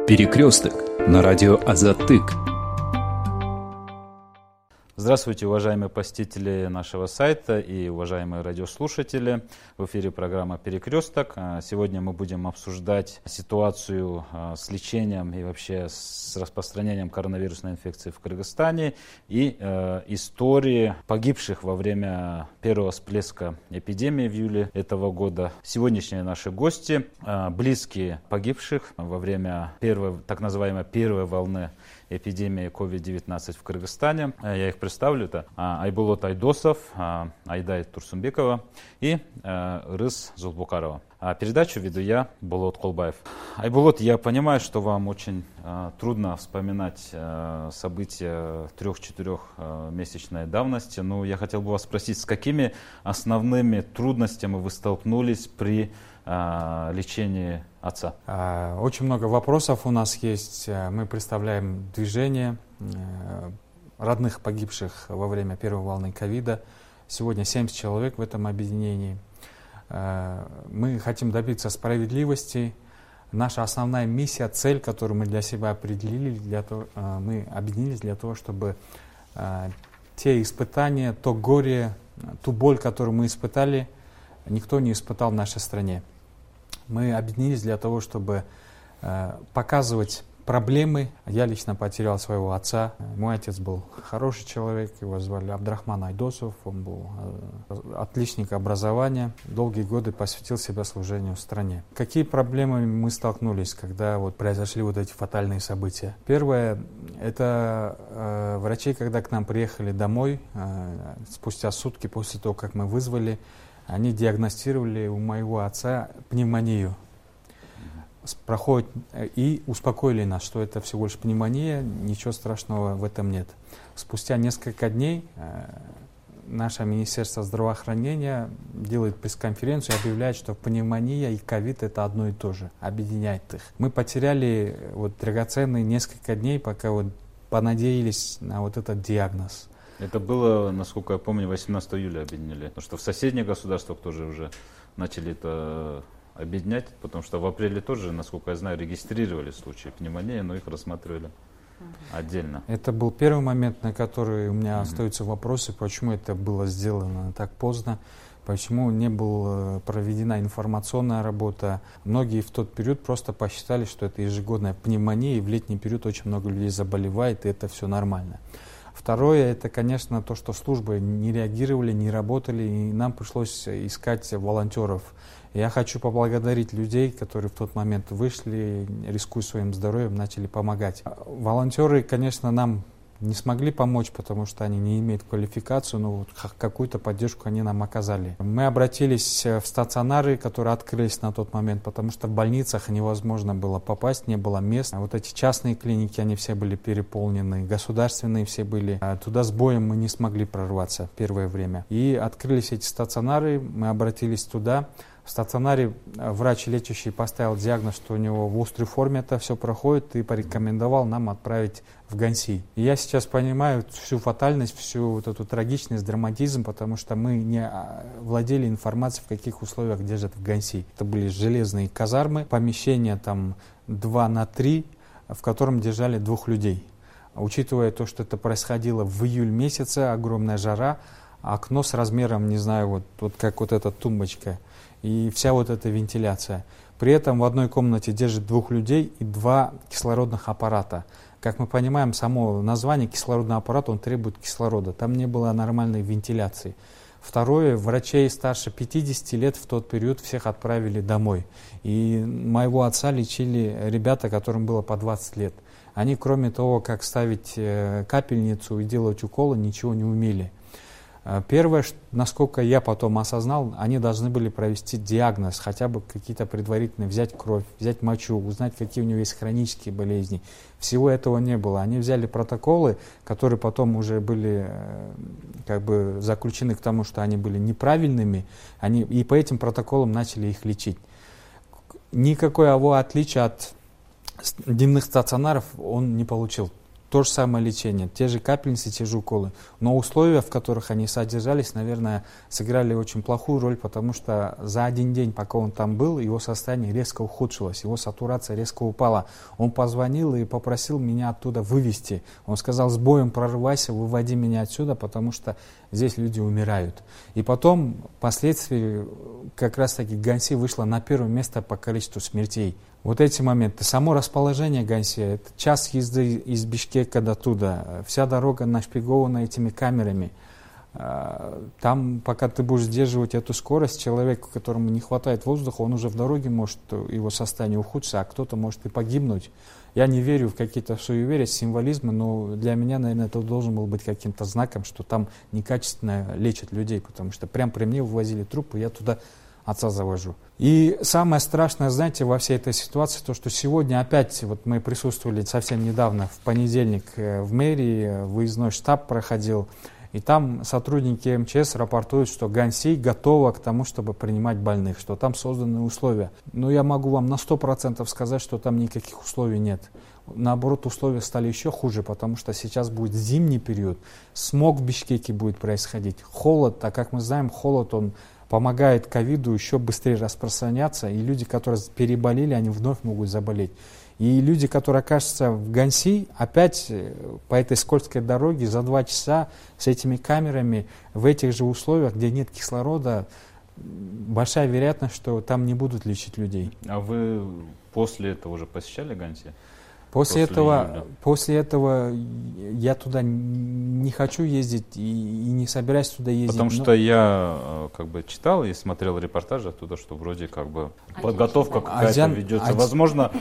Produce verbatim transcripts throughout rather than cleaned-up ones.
Перекресток на радио Азат-Тык. Здравствуйте, уважаемые посетители нашего сайта и уважаемые радиослушатели. В эфире программа «Перекресток». Сегодня мы будем обсуждать ситуацию с лечением и вообще с распространением коронавирусной инфекции в Кыргызстане и э, истории погибших во время первого всплеска эпидемии в июле этого года. Сегодняшние наши гости, э, близкие погибших во время первой, так называемой первой волны эпидемии ковид девятнадцать в Кыргызстане. Я их представлю. Это Айбулот Айдосов, Айдай Турсунбекова и Рыз Зулбукарова. Передачу веду я, Болот Колбаев. Айбулот, я понимаю, что вам очень трудно вспоминать события трех-четырехмесячной давности, но я хотел бы вас спросить, с какими основными трудностями вы столкнулись при лечении отца? Очень много вопросов у нас есть. Мы представляем движение родных погибших во время первой волны ковида. Сегодня семьдесят человек в этом объединении. Мы хотим добиться справедливости. Наша основная миссия, цель, которую мы для себя определили, для того, мы объединились для того, чтобы те испытания, то горе, ту боль, которую мы испытали, никто не испытал в нашей стране. Мы объединились для того, чтобы э, показывать проблемы. Я лично потерял своего отца. Мой отец был хороший человек, его звали Абдрахман Айдосов, он был э, отличник образования, долгие годы посвятил себя служению стране. Какие проблемы мы столкнулись, когда вот произошли вот эти фатальные события? Первое, это э, врачи, когда к нам приехали домой, э, спустя сутки после того, как мы вызвали, они диагностировали у моего отца пневмонию. Проходит, и успокоили нас, что это всего лишь пневмония, ничего страшного в этом нет. Спустя несколько дней э, наше Министерство здравоохранения делает пресс-конференцию и объявляет, что пневмония и ковид это одно и то же, объединяет их. Мы потеряли вот, драгоценные несколько дней, пока вот, понадеялись на вот этот диагноз. Это было, насколько я помню, восемнадцатого июля объединили. Потому что в соседних государствах тоже уже начали это объединять, потому что в апреле тоже, насколько я знаю, регистрировали случаи пневмонии, но их рассматривали отдельно. Это был первый момент, на который у меня mm-hmm. остаются вопросы, почему это было сделано так поздно, почему не была проведена информационная работа. Многие в тот период просто посчитали, что это ежегодная пневмония, и в летний период очень много людей заболевает, и это все нормально. Второе, это, конечно, то, что службы не реагировали, не работали, и нам пришлось искать волонтеров. Я хочу поблагодарить людей, которые в тот момент вышли, рискуя своим здоровьем, начали помогать. Волонтеры, конечно, нам не смогли помочь, потому что они не имеют квалификацию, но вот какую-то поддержку они нам оказали. Мы обратились в стационары, которые открылись на тот момент, потому что в больницах невозможно было попасть, не было мест. Вот эти частные клиники, они все были переполнены, государственные все были. Туда с боем мы не смогли прорваться первое время. И открылись эти стационары, мы обратились туда. В стационаре врач лечащий поставил диагноз, что у него в острой форме это все проходит, и порекомендовал нам отправить в Ганси. И я сейчас понимаю всю фатальность, всю вот эту трагичность, драматизм, потому что мы не владели информацией, в каких условиях держат в Ганси. Это были железные казармы, помещение там два на три, в котором держали двух людей. Учитывая то, что это происходило в июль месяце, огромная жара, окно с размером, не знаю, вот, вот как вот эта тумбочка, и вся вот эта вентиляция. При этом в одной комнате держит двух людей и два кислородных аппарата. Как мы понимаем, само название кислородный аппарат, он требует кислорода. Там не было нормальной вентиляции. Второе, врачей старше пятидесяти лет в тот период всех отправили домой. И моего отца лечили ребята, которым было по двадцать лет. Они, кроме того, как ставить капельницу и делать уколы, ничего не умели. Первое, насколько я потом осознал, они должны были провести диагноз, хотя бы какие-то предварительные, взять кровь, взять мочу, узнать, какие у него есть хронические болезни. Всего этого не было. Они взяли протоколы, которые потом уже были как бы заключены к тому, что они были неправильными, они, и по этим протоколам начали их лечить. Никакого отличия от дневных стационаров он не получил. то же самое лечение, те же капельницы, те же уколы. Но условия, в которых они содержались, наверное, сыграли очень плохую роль, потому что за один день, пока он там был, его состояние резко ухудшилось, его сатурация резко упала. Он позвонил и попросил меня оттуда вывести. Он сказал: с боем прорывайся, выводи меня отсюда, потому что здесь люди умирают. И потом, впоследствии, как раз-таки Ганьси вышла на первое место по количеству смертей. Вот эти моменты, само расположение Ганьси, это час езды из Бишкека до туда, вся дорога нашпигована этими камерами. Там, пока ты будешь сдерживать эту скорость, человеку, которому не хватает воздуха, он уже в дороге может, его состояние ухудшиться, а кто-то может и погибнуть. Я не верю в какие-то суеверия, символизмы, но для меня, наверное, это должен был быть каким-то знаком, что там некачественно лечат людей, потому что прямо при мне вывозили трупы, я туда отца завожу. И самое страшное, знаете, во всей этой ситуации, то, что сегодня опять, вот мы присутствовали совсем недавно, в понедельник в мэрии, выездной штаб проходил, и там сотрудники эм че эс рапортуют, что Ганьси готова к тому, чтобы принимать больных, что там созданы условия. Но я могу вам на сто процентов сказать, что там никаких условий нет. Наоборот, условия стали еще хуже, потому что сейчас будет зимний период, смог в Бишкеке будет происходить, холод, а как мы знаем, холод, он помогает ковиду еще быстрее распространяться, и люди, которые переболели, они вновь могут заболеть. И люди, которые окажутся в Ганьси, опять по этой скользкой дороге за два часа с этими камерами в этих же условиях, где нет кислорода, большая вероятность, что там не будут лечить людей. А вы после этого уже посещали Ганьси? После, после, этого, после этого я туда не хочу ездить и, и не собираюсь туда ездить. Потому но... что я как бы читал и смотрел репортажи оттуда, что вроде как бы подготовка какая-то Азиан... ведется. Азиан... Возможно,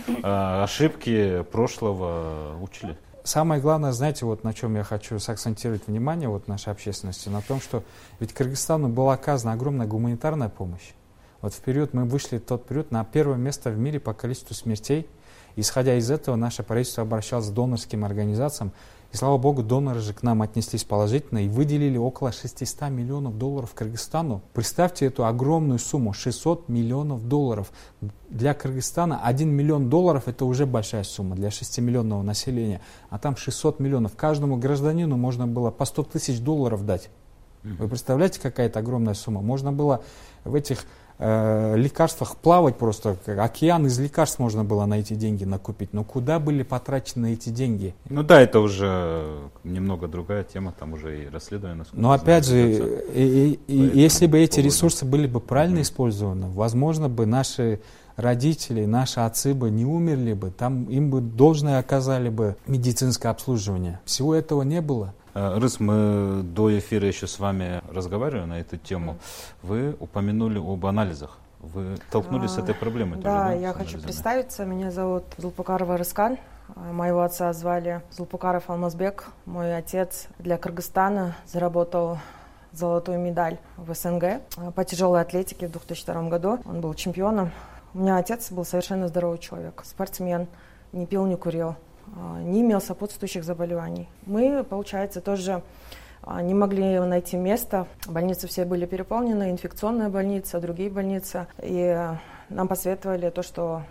ошибки прошлого учили. Самое главное, знаете, вот на чем я хочу сакцентировать внимание вот нашей общественности, на том, что ведь Кыргызстану была оказана огромная гуманитарная помощь. Вот в период, мы вышли в тот период на первое место в мире по количеству смертей. Исходя из этого, наше правительство обращалось к донорским организациям. И, слава богу, доноры же к нам отнеслись положительно и выделили около шестисот миллионов долларов Кыргызстану. Представьте эту огромную сумму, шестьсот миллионов долларов. Для Кыргызстана один миллион долларов – это уже большая сумма для шестимиллионного населения. А там шестьсот миллионов. Каждому гражданину можно было по сто тысяч долларов дать. Вы представляете, какая-то огромная сумма? Можно было в этих э, лекарствах плавать просто, океан из лекарств можно было на эти деньги накупить. Но куда были потрачены эти деньги? Ну да, это уже немного другая тема, там уже и расследование. Но опять же, и, и, и, если бы эти ресурсы были бы правильно mm-hmm. использованы, возможно бы наши родители, наши отцы бы не умерли бы, там им бы должное оказали бы медицинское обслуживание. Всего этого не было. Рыс, мы до эфира еще с вами разговаривали на эту тему. Вы упомянули об анализах. Вы столкнулись а, с этой проблемой? Да, тоже, да я хочу представиться. Меня зовут Зулпукарова Рыскан. Моего отца звали Зулпукаров Алмазбек. Мой отец для Кыргызстана заработал золотую медаль в эс эн гэ по тяжелой атлетике в две тысячи втором году. Он был чемпионом. У меня отец был совершенно здоровый человек, спортсмен, не пил, не курил, не имел сопутствующих заболеваний. Мы, получается, тоже не могли найти место. Больницы все были переполнены, инфекционная больница, другие больницы. И нам посоветовали то, что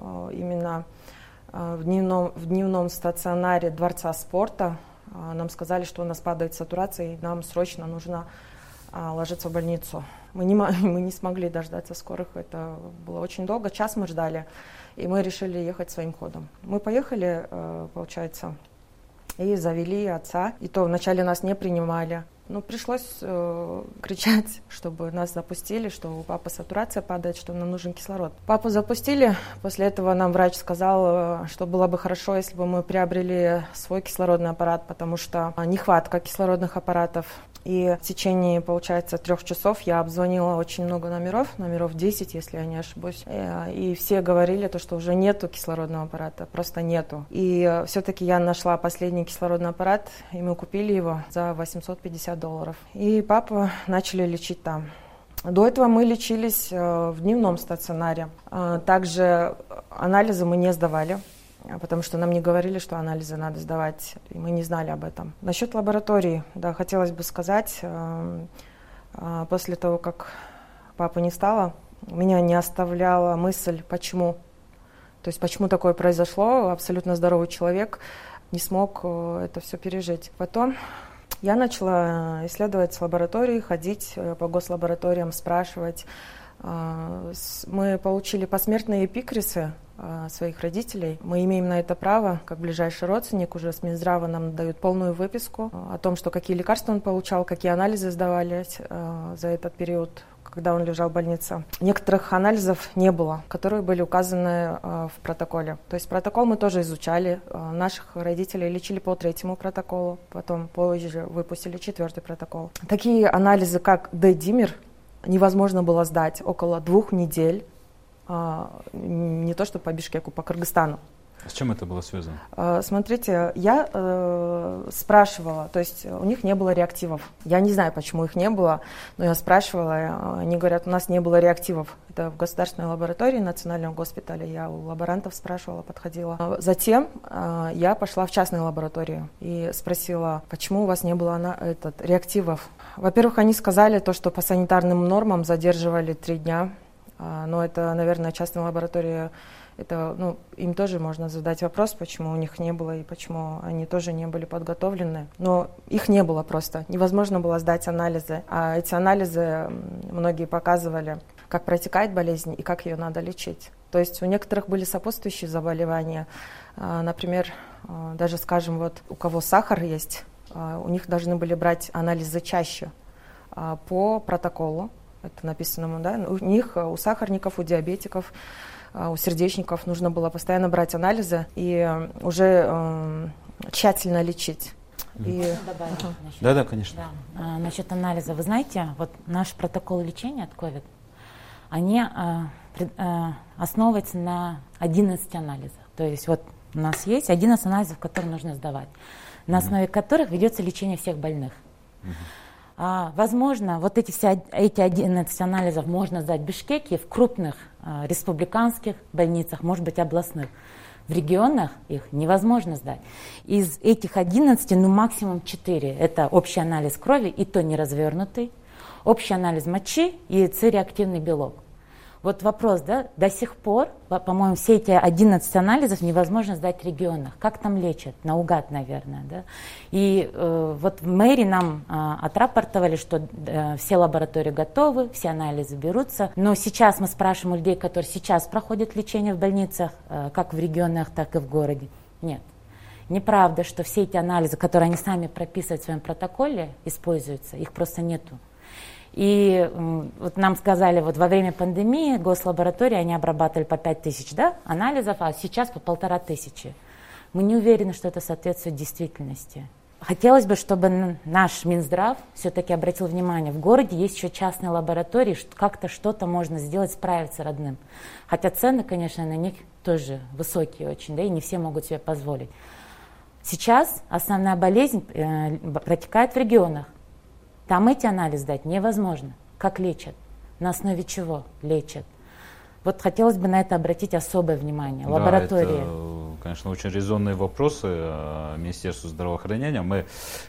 именно в дневном, в дневном стационаре Дворца спорта нам сказали, что у нас падает сатурация, и нам срочно нужно ложиться в больницу. Мы не, мы не смогли дождаться скорых, это было очень долго, час мы ждали, и мы решили ехать своим ходом. Мы поехали, получается, и завели отца, и то вначале нас не принимали. Ну, пришлось э, кричать, чтобы нас запустили, что у папы сатурация падает, что нам нужен кислород. Папу запустили, после этого нам врач сказал, что было бы хорошо, если бы мы приобрели свой кислородный аппарат, потому что нехватка кислородных аппаратов. И в течение, получается, трех часов я обзвонила очень много номеров, номеров десять, если я не ошибусь. И все говорили, то, что уже нету кислородного аппарата, просто нету. И все-таки я нашла последний кислородный аппарат, и мы купили его за восемьсот пятьдесят долларов. И папу начали лечить там. До этого мы лечились в дневном стационаре. Также анализы мы не сдавали, потому что нам не говорили, что анализы надо сдавать, и мы не знали об этом. Насчет лаборатории, да, хотелось бы сказать, э, э, после того, как папы не стало, меня не оставляла мысль, почему. То есть, почему такое произошло, абсолютно здоровый человек. не смог это все пережить. Потом я начала исследовать лаборатории, ходить по гослабораториям, спрашивать. Мы получили посмертные эпикрисы своих родителей. Мы имеем на это право, как ближайший родственник. Уже с Минздрава нам дают полную выписку о том, что какие лекарства он получал, какие анализы сдавались за этот период, когда он лежал в больнице. Некоторых анализов не было, которые были указаны в протоколе. То есть протокол мы тоже изучали. Наших родителей лечили по третьему протоколу, потом позже выпустили четвертый протокол. Такие анализы, как Д-димер, невозможно было сдать около двух недель, не то что по Бишкеку, по Кыргызстану. С чем это было связано? Смотрите, я э, спрашивала, то есть у них не было реактивов. Я не знаю, почему их не было, но я спрашивала, они говорят, у нас не было реактивов. Это в государственной лаборатории Национального госпиталя, я у лаборантов спрашивала, подходила. Затем э, я пошла в частную лабораторию и спросила, почему у вас не было на, этот, реактивов. Во-первых, они сказали то, что по санитарным нормам задерживали три дня, э, но это, наверное, частная лаборатория. Это, ну, им тоже можно задать вопрос, почему у них не было и почему они тоже не были подготовлены. Но их не было просто. Невозможно было сдать анализы. А эти анализы многие показывали, как протекает болезнь и как ее надо лечить. То есть у некоторых были сопутствующие заболевания. Например, даже, скажем, вот у кого сахар есть, у них должны были брать анализы чаще по протоколу. Это написано, да? У них, у сахарников, у диабетиков, у сердечников нужно было постоянно брать анализы и уже э, тщательно лечить. И... Да, да, конечно. Да. А, насчет анализа. Вы знаете, вот наш протокол лечения от ковид, они а, пред, а, основываются на одиннадцати анализах. То есть вот у нас есть одиннадцать анализов, которые нужно сдавать, на основе mm-hmm. которых ведется лечение всех больных. Mm-hmm. А, возможно, вот эти, все, эти одиннадцать анализов можно сдать в Бишкеке, в крупных а, республиканских больницах, может быть, областных. В регионах их невозможно сдать. Из этих одиннадцати, ну, максимум четыре. Это общий анализ крови, и то не развернутый, общий анализ мочи и С-реактивный белок. Вот вопрос, да, до сих пор, по-моему, все эти одиннадцать анализов невозможно сдать в регионах. Как там лечат? Наугад, наверное, да. И э, вот в мэрии нам э, отрапортовали, что э, все лаборатории готовы, все анализы берутся. Но сейчас мы спрашиваем у людей, которые сейчас проходят лечение в больницах, э, как в регионах, так и в городе. Нет. Неправда, что все эти анализы, которые они сами прописывают в своем протоколе, используются, их просто нету. И вот нам сказали, вот во время пандемии гослаборатории они обрабатывали по пять тысяч, да, анализов, а сейчас по полтора тысячи. Мы не уверены, что это соответствует действительности. Хотелось бы, чтобы наш Минздрав все-таки обратил внимание, в городе есть еще частные лаборатории, как-то что-то можно сделать, справиться родным. Хотя цены, конечно, на них тоже высокие очень, да, и не все могут себе позволить. Сейчас основная болезнь э, протекает в регионах. Там эти анализы дать невозможно. Как лечат? На основе чего лечат? Вот хотелось бы на это обратить особое внимание. Лаборатории. Да, это, конечно, очень резонные вопросы Министерству здравоохранения. Мы,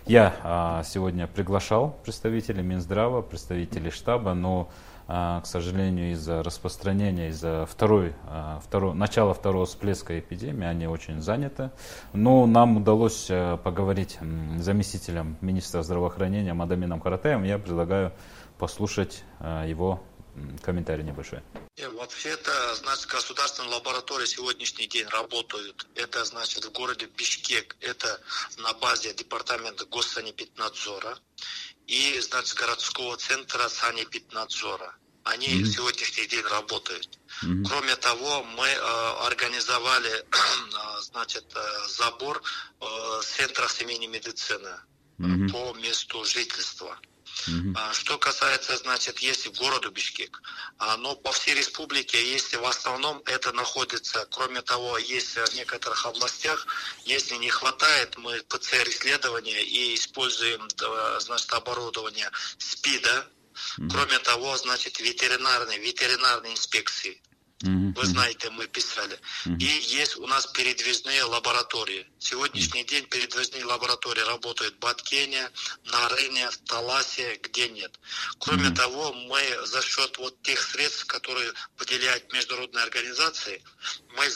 я сегодня приглашал представителей Минздрава, представителей штаба, но, к сожалению, из-за распространения, из-за второй, второй, начала второго всплеска эпидемии, они очень заняты. Но нам удалось поговорить с заместителем министра здравоохранения Мадамином Каратаевым. Я предлагаю послушать его комментарий небольшой. Вообще-то, значит, государственные лаборатории сегодняшний день работают. Это, значит, в городе Бишкек, это на базе департамента Госсанэпиднадзора и, значит, городского центра Санэпиднадзора. Они mm-hmm. сегодняшний день работают. Mm-hmm. Кроме того, мы э, организовали, значит, э, забор э, центра семейной медицины mm-hmm. по месту жительства. Mm-hmm. Что касается, значит, если в городе Бишкек, но по всей республике, если в основном это находится, кроме того, есть в некоторых областях, если не хватает, мы ПЦР-исследования и используем, значит, оборудование СПИДа, mm-hmm. кроме того, значит, ветеринарные, ветеринарные инспекции. Mm-hmm. Вы знаете, мы писали. Mm-hmm. И есть у нас передвижные лаборатории. Сегодняшний mm-hmm. день передвижные лаборатории работают в Баткене, Нарыне, в Таласе, где нет. Кроме mm-hmm. того, мы за счет вот тех средств, которые выделяют международные организации, мы запросили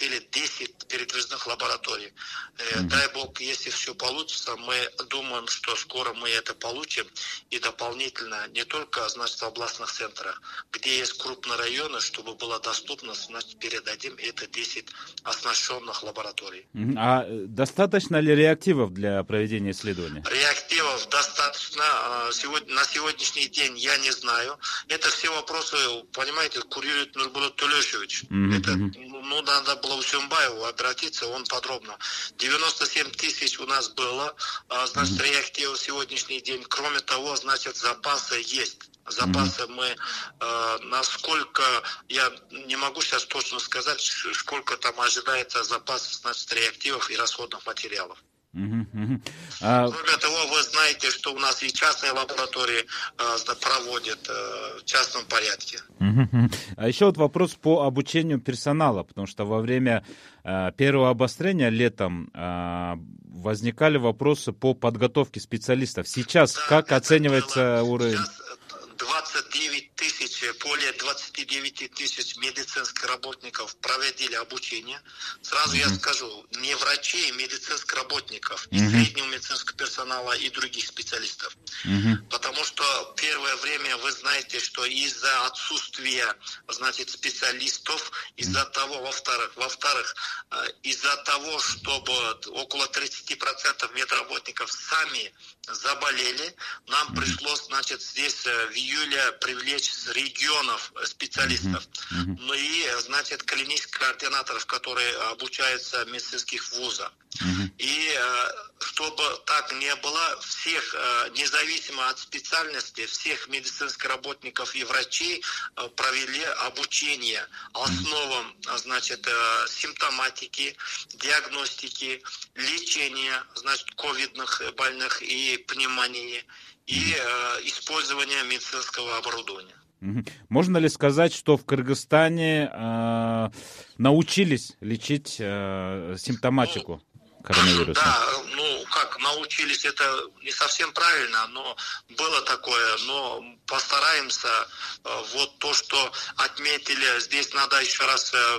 захватили десять передвижных лабораторий. Mm-hmm. Дай бог, если все получится, мы думаем, что скоро мы это получим. И дополнительно не только, значит, в областных центрах, где есть крупные районы, чтобы было доступно, значит, передадим это десять оснащенных лабораторий. Mm-hmm. А достаточно ли реактивов для проведения исследований? Реактивов достаточно. Сегодня, на сегодняшний день я не знаю. Это все вопросы, понимаете, курирует Нурбулат Тулешевич. Mm-hmm. Это, ну, надо было у Сюмбаеву обратиться, он подробно. девяносто семь тысяч у нас было, значит, mm-hmm. реактивов сегодняшний день. Кроме того, значит, запасы есть. Запасы mm-hmm. мы, э, насколько, я не могу сейчас точно сказать, сколько там ожидается запасов, значит, реактивов и расходных материалов. Uh-huh, uh-huh. А... Кроме того, вы знаете, что у нас и частные лаборатории э, проводят э, в частном порядке. Uh-huh. А еще вот вопрос по обучению персонала, потому что во время э, первого обострения летом э, возникали вопросы по подготовке специалистов. Сейчас да, как оценивается было... уровень? Сейчас двадцать девять тысяч, более двадцать девять тысяч медицинских работников проводили обучение. Сразу mm-hmm. я скажу, не врачей, медицинских работников, и mm-hmm. среднего медицинского персонала, и других специалистов. Mm-hmm. Потому что первое время вы знаете, что из-за отсутствия, значит, специалистов, из-за mm-hmm. того, во-вторых, во-вторых, из-за того, чтобы около тридцать процентов медработников сами заболели, нам mm-hmm. пришлось, значит, здесь в июле привлечь с регионов специалистов. Mm-hmm. Ну и, значит, клинических координаторов, которые обучаются в медицинских вузах. Mm-hmm. И чтобы так не было, всех, независимо от специальности, всех медицинских работников и врачей провели обучение основам, значит, симптоматики, диагностики, лечения, значит, ковидных больных и пневмонии, и э, использование медицинского оборудования. Можно ли сказать, что в Кыргызстане э, научились лечить э, симптоматику ну, коронавируса? Да, ну как научились, это не совсем правильно, но было такое, но постараемся. Э, вот то, что отметили, здесь надо еще раз э,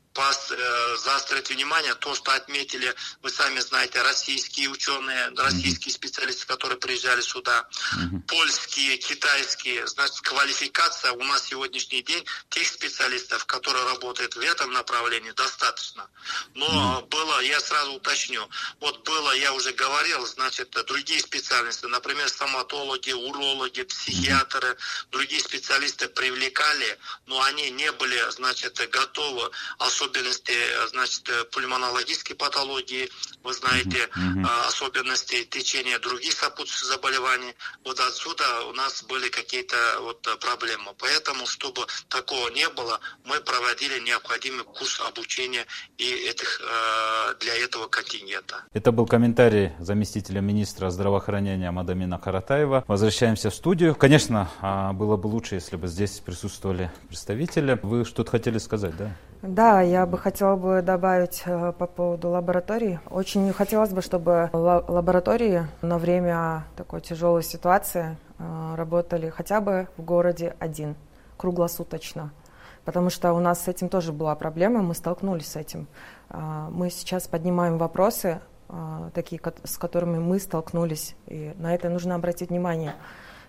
заострить внимание, то, что отметили, вы сами знаете, российские ученые, российские специалисты, которые приезжали сюда, uh-huh. польские, китайские, значит, квалификация у нас сегодняшний день тех специалистов, которые работают в этом направлении, достаточно. Но uh-huh. было, я сразу уточню, вот было, я уже говорил, значит, другие специалисты, например, стоматологи, урологи, психиатры, uh-huh. другие специалисты привлекали, но они не были, значит, готовы, особенно особенности, значит, пульмонологической патологии, вы знаете, mm-hmm. особенности течения других сопутствующих заболеваний. Вот отсюда у нас были какие-то вот проблемы. Поэтому, чтобы такого не было, мы проводили необходимый курс обучения и этих, для этого контингента. Это был комментарий заместителя министра здравоохранения Мадамина Каратаева. Возвращаемся в студию. Конечно, было бы лучше, если бы здесь присутствовали представители. Вы что-то хотели сказать, да? Да, я бы хотела бы добавить э, по поводу лабораторий. Очень хотелось бы, чтобы лаборатории на время такой тяжелой ситуации э, работали хотя бы в городе один, круглосуточно. Потому что у нас с этим тоже была проблема, мы столкнулись с этим. Э, мы сейчас поднимаем вопросы, э, такие, с которыми мы столкнулись, и на это нужно обратить внимание.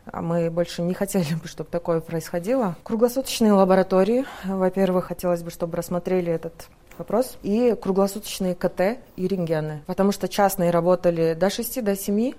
Мы больше не хотели бы, чтобы такое происходило. Круглосуточные лаборатории, во-первых, хотелось бы, чтобы рассмотрели этот вопрос. И круглосуточные КТ и рентгены. Потому что частные работали до шести, до семи,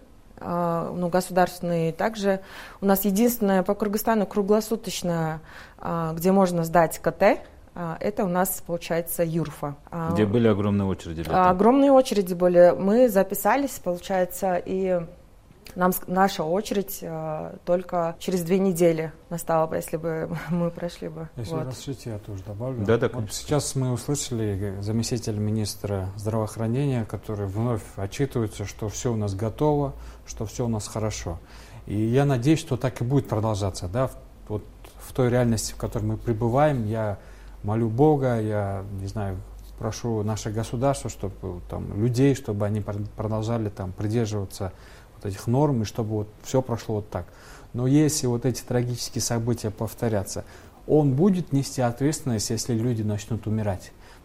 ну, государственные также. У нас единственное по Кыргызстану круглосуточное, где можно сдать КТ, это у нас, получается, ЮРФа. Где были огромные очереди? Огромные очереди были. Мы записались, получается, и... Нам наша очередь э, только через две недели настала бы, если бы мы прошли бы. Если вот. разрешите, я тоже добавлю. Да, да, вот сейчас мы услышали заместителя министра здравоохранения, который вновь отчитывается, что все у нас готово, что все у нас хорошо. И я надеюсь, что так и будет продолжаться. Да? Вот в той реальности, в которой мы пребываем, я молю Бога, я, не знаю, прошу наше государство, чтобы там, людей, чтобы они продолжали там, придерживаться этих норм, и чтобы вот все прошло вот так. Но если вот эти трагические события повторятся, он будет нести ответственность, если люди начнут умирать.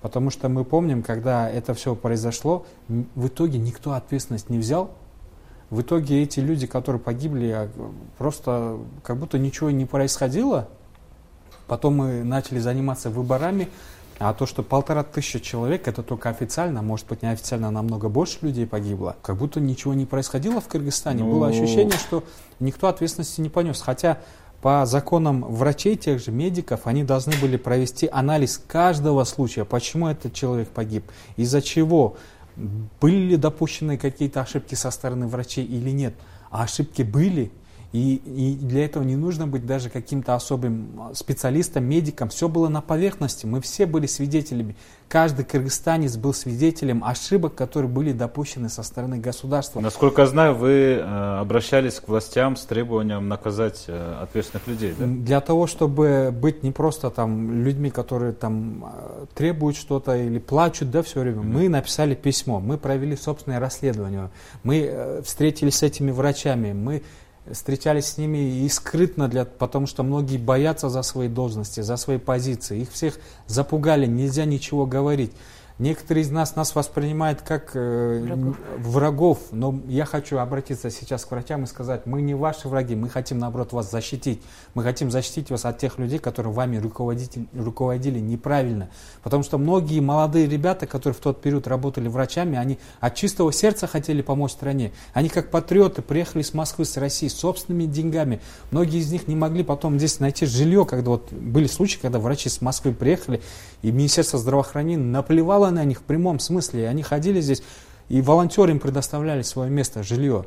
Потому что мы помним, когда это все произошло, в итоге никто ответственность не взял. В итоге эти люди, которые погибли, просто как будто ничего не происходило. Потом мы начали заниматься выборами. А то, что полтора тысячи человек, это только официально, может быть, неофициально намного больше людей погибло. Как будто ничего не происходило в Кыргызстане. Ну... Было ощущение, что никто ответственности не понес. Хотя по законам врачей, тех же медиков, они должны были провести анализ каждого случая, почему этот человек погиб, из-за чего, были ли допущены какие-то ошибки со стороны врачей или нет. А ошибки были. И, и для этого не нужно быть даже каким-то особым специалистом, медиком. Все было на поверхности. Мы все были свидетелями. Каждый кыргызстанец был свидетелем ошибок, которые были допущены со стороны государства. Насколько я знаю, вы э, обращались к властям с требованием наказать э, ответственных людей, да? Для того, чтобы быть не просто там людьми, которые там требуют что-то или плачут, да, все время, mm-hmm. мы написали письмо, мы провели собственное расследование, мы э, встретились с этими врачами, мы встречались с ними и скрытно, для, потому что многие боятся за свои должности, за свои позиции. Их всех запугали, нельзя ничего говорить. Некоторые из нас нас воспринимают как э, врагов. врагов, но я хочу обратиться сейчас к врачам и сказать, мы не ваши враги, мы хотим, наоборот, вас защитить. Мы хотим защитить вас от тех людей, которые вами руководили неправильно. Потому что многие молодые ребята, которые в тот период работали врачами, они от чистого сердца хотели помочь стране. Они как патриоты приехали с Москвы, с России, с собственными деньгами. Многие из них не могли потом здесь найти жилье, когда вот были случаи, когда врачи с Москвы приехали, и Министерство здравоохранения наплевало на них в прямом смысле. И они ходили здесь, и волонтеры им предоставляли свое место, жилье.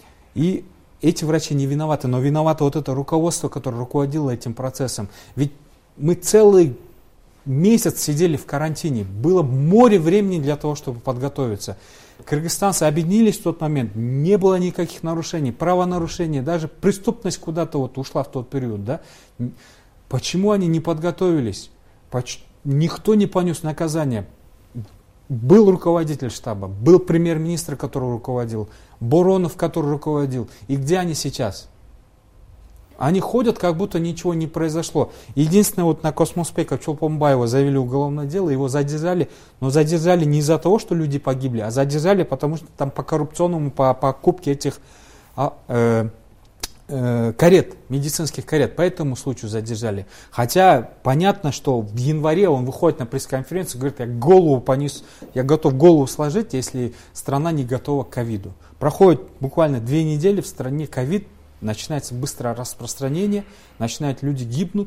И эти врачи не виноваты, но виновато вот это руководство, которое руководило этим процессом. Ведь мы целый месяц сидели в карантине. Было море времени для того, чтобы подготовиться. Кыргызстанцы объединились в тот момент, не было никаких нарушений, правонарушений, даже преступность куда-то вот ушла в тот период. Да? Почему они не подготовились? Поч- Никто не понес наказание. Был руководитель штаба, был премьер-министр, который руководил, Боронов, который руководил. И где они сейчас? Они ходят, как будто ничего не произошло. Единственное, вот на Космоспека Чолпонбаева завели уголовное дело, его задержали, но задержали не из-за того, что люди погибли, а задержали, потому что там по коррупционному, по покупке этих а, э, э, карет, медицинских карет, по этому случаю задержали. Хотя понятно, что в январе он выходит на пресс-конференцию и говорит, я голову понес, я готов голову сложить, если страна не готова к ковиду. Проходит буквально две недели, в стране ковид, начинается быстрое распространение, начинают люди гибнуть.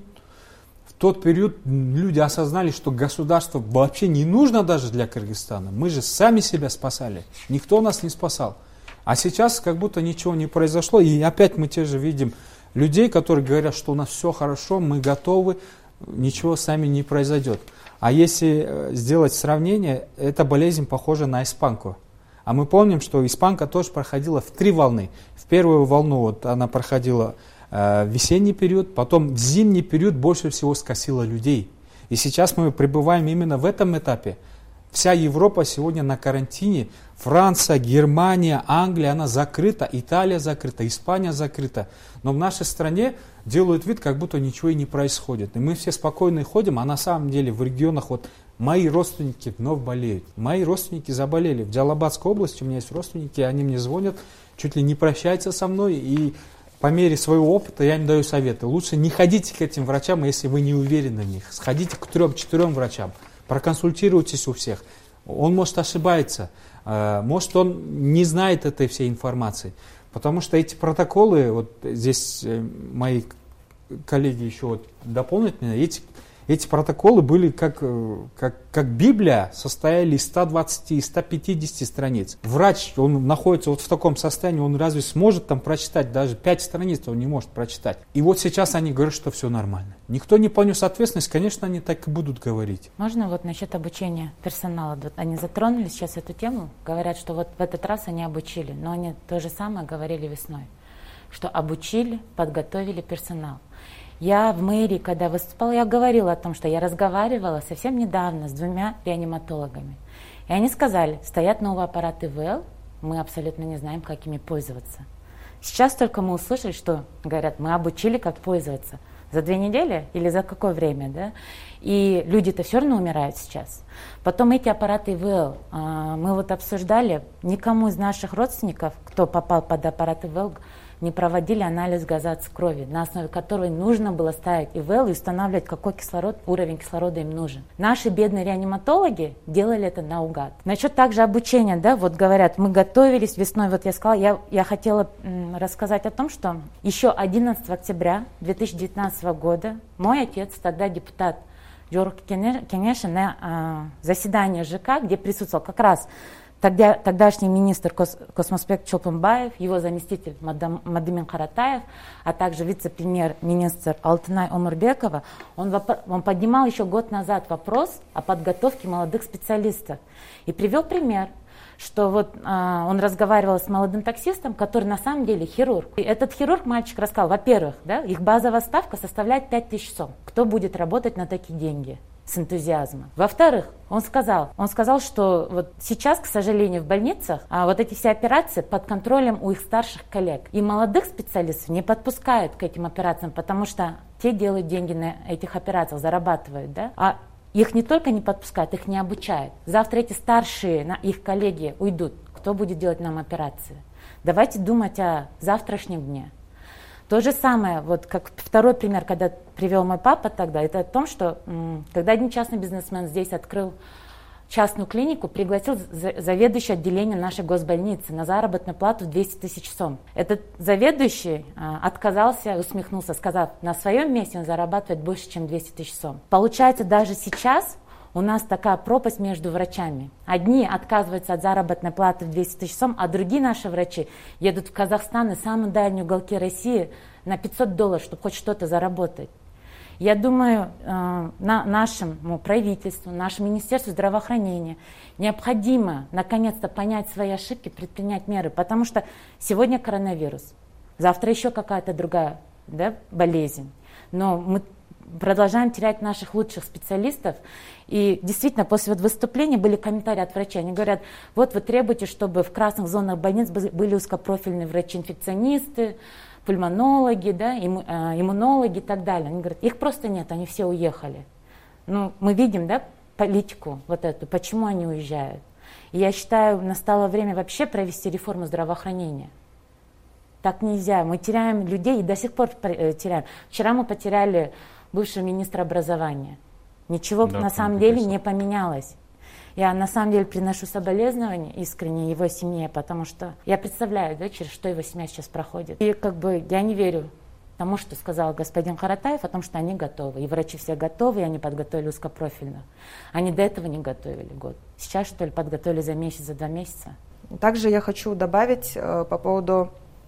В тот период люди осознали, что государство вообще не нужно даже для Кыргызстана. Мы же сами себя спасали, никто нас не спасал. А сейчас как будто ничего не произошло, и опять мы те же видим людей, которые говорят, что у нас все хорошо, мы готовы, ничего с нами не произойдет. А если сделать сравнение, эта болезнь похожа на испанку. А мы помним, что испанка тоже проходила в три волны. В первую волну вот она проходила э, в весенний период, потом в зимний период больше всего скосила людей. И сейчас мы пребываем именно в этом этапе. Вся Европа сегодня на карантине. Франция, Германия, Англия, она закрыта, Италия закрыта, Испания закрыта. Но в нашей стране делают вид, как будто ничего и не происходит. И мы все спокойно ходим, а на самом деле в регионах вот мои родственники вновь болеют. Мои родственники заболели. В Джалабадской области у меня есть родственники, они мне звонят, чуть ли не прощаются со мной. И по мере своего опыта я им даю советы. Лучше не ходите к этим врачам, если вы не уверены в них. Сходите к трем-четырем врачам. Проконсультируйтесь у всех. Он может ошибается, может он не знает этой всей информации. Потому что эти протоколы, вот здесь мои коллеги еще вот дополнят меня, эти, эти протоколы были как, как, как Библия, состояли из ста двадцати, ста пятидесяти страниц. Врач, он находится вот в таком состоянии, он разве сможет там прочитать, даже пять страниц он не может прочитать. И вот сейчас они говорят, что все нормально. Никто не понес ответственность, конечно, они так и будут говорить. Можно вот насчет обучения персонала? Вот они затронули сейчас эту тему, говорят, что вот в этот раз они обучили, но они то же самое говорили весной, что обучили, подготовили персонал. Я в мэрии, когда выступала, я говорила о том, что я разговаривала совсем недавно с двумя реаниматологами. И они сказали, стоят новые аппараты ИВЛ, мы абсолютно не знаем, как ими пользоваться. Сейчас только мы услышали, что говорят, мы обучили, как пользоваться. За две недели или за какое время, да? И люди-то все равно умирают сейчас. Потом эти аппараты ИВЛ, мы вот обсуждали, никому из наших родственников, кто попал под аппарат ИВЛ, не проводили анализ газации крови, на основе которой нужно было ставить ИВЛ и устанавливать, какой кислород, уровень кислорода им нужен. Наши бедные реаниматологи делали это наугад. Насчет также обучения, да, вот говорят, мы готовились весной, вот я сказала, я, я хотела м, рассказать о том, что еще одиннадцатого октября две тысячи девятнадцатого года мой отец, тогда депутат Жорг Кенешин, на а, заседании ЖК, где присутствовал как раз Тогда, тогдашний министр Кос, Космосбек Чолпонбаев, его заместитель Мадам, Мадымин Каратаев, а также вице-премьер-министр Алтынай Омурбекова, он, он поднимал еще год назад вопрос о подготовке молодых специалистов. И привел пример, что вот а, он разговаривал с молодым таксистом, который на самом деле хирург. И этот хирург, мальчик, рассказал, во-первых, да, их базовая ставка составляет пять тысяч сом. Кто будет работать на такие деньги? С энтузиазмом. Во-вторых, он сказал, он сказал, что вот сейчас, к сожалению, в больницах а вот эти все операции под контролем у их старших коллег. И молодых специалистов не подпускают к этим операциям, потому что те делают деньги на этих операциях, зарабатывают, да? А их не только не подпускают, их не обучают. Завтра эти старшие, их коллеги уйдут. Кто будет делать нам операции? Давайте думать о завтрашнем дне. То же самое, вот как второй пример, когда привел мой папа тогда, это о том, что м, когда один частный бизнесмен здесь открыл частную клинику, пригласил за, заведующего отделением нашей госбольницы на заработную плату в двести тысяч сом. Этот заведующий а, отказался, усмехнулся, сказав, на своем месте он зарабатывает больше, чем двести тысяч сом. Получается, даже сейчас у нас такая пропасть между врачами. Одни отказываются от заработной платы в двести тысяч сом, а другие наши врачи едут в Казахстан и самые дальние уголки России на пятьсот долларов, чтобы хоть что-то заработать. Я думаю, э, на нашему правительству, нашему Министерству здравоохранения необходимо наконец-то понять свои ошибки, предпринять меры, потому что сегодня коронавирус, завтра еще какая-то другая, да, болезнь. Но мы продолжаем терять наших лучших специалистов. И действительно, после вот выступления были комментарии от врачей. Они говорят, вот вы требуете, чтобы в красных зонах больниц были узкопрофильные врачи-инфекционисты, пульмонологи, да, иммунологи и так далее. Они говорят, их просто нет, они все уехали. Ну, мы видим, да, политику вот эту, почему они уезжают. И я считаю, настало время вообще провести реформу здравоохранения. Так нельзя. Мы теряем людей и до сих пор теряем. Вчера мы потеряли бывшего министра образования. Ничего да, на самом деле не поменялось. Я на самом деле приношу соболезнования искренне его семье, потому что я представляю, да, через что его семья сейчас проходит. И как бы я не верю тому, что сказал господин Каратаев, о том, что они готовы. И врачи все готовы, и они подготовили узкопрофильно. Они до этого не готовили год. Сейчас, что ли, подготовили за месяц, за два месяца. Также я хочу добавить э, по поводу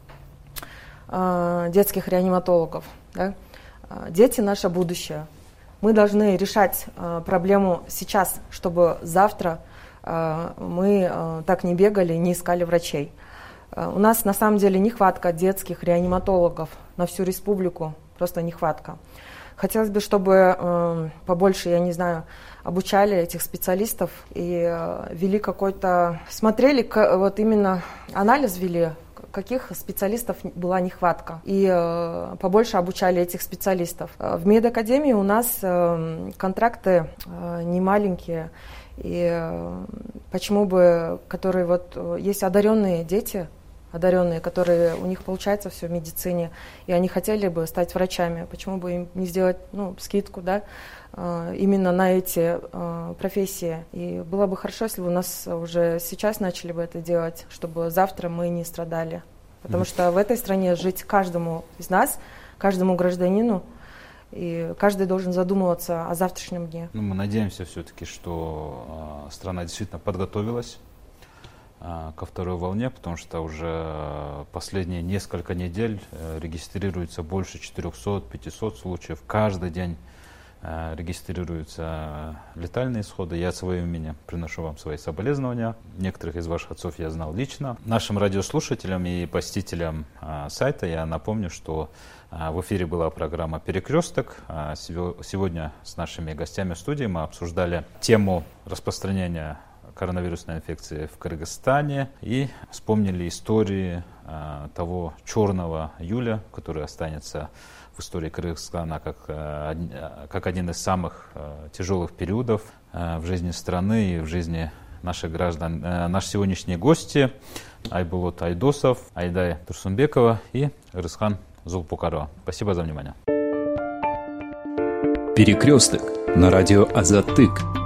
э, детских реаниматологов. Да? Дети – наше будущее. Мы должны решать э, проблему сейчас, чтобы завтра э, мы э, так не бегали, не искали врачей. Э, у нас на самом деле нехватка детских реаниматологов на всю республику, просто нехватка. Хотелось бы, чтобы э, побольше, я не знаю, обучали этих специалистов и э, вели какой-то, смотрели, к, вот именно анализ вели, каких специалистов была нехватка, и э, побольше обучали этих специалистов. В медакадемии у нас э, контракты э, не маленькие, и э, почему бы, которые вот, есть одаренные дети, одаренные, которые, у них получается все в медицине, и они хотели бы стать врачами, почему бы им не сделать, ну, скидку, да, э, именно на эти э, профессии. И было бы хорошо, если бы у нас уже сейчас начали бы это делать, чтобы завтра мы не страдали. Потому mm-hmm. что в этой стране жить каждому из нас, каждому гражданину, и каждый должен задумываться о завтрашнем дне. Ну, мы надеемся все-таки, что э, страна действительно подготовилась ко второй волне, потому что уже последние несколько недель регистрируется больше четырехсот-пятисот случаев. Каждый день регистрируются летальные исходы. Я от своего имени приношу вам свои соболезнования. Некоторых из ваших отцов я знал лично. Нашим радиослушателям и посетителям сайта я напомню, что в эфире была программа «Перекресток». Сегодня с нашими гостями в студии мы обсуждали тему распространения коронавирусной инфекции в Кыргызстане и вспомнили истории э, того черного июля, который останется в истории Кыргызстана как, э, как один из самых э, тяжелых периодов э, в жизни страны и в жизни наших граждан. Э, наши сегодняшние гости Айбулот Айдосов, Айдай Турсунбекова и Рызкан Зулпукарова. Спасибо за внимание. Перекресток на радио Азаттык.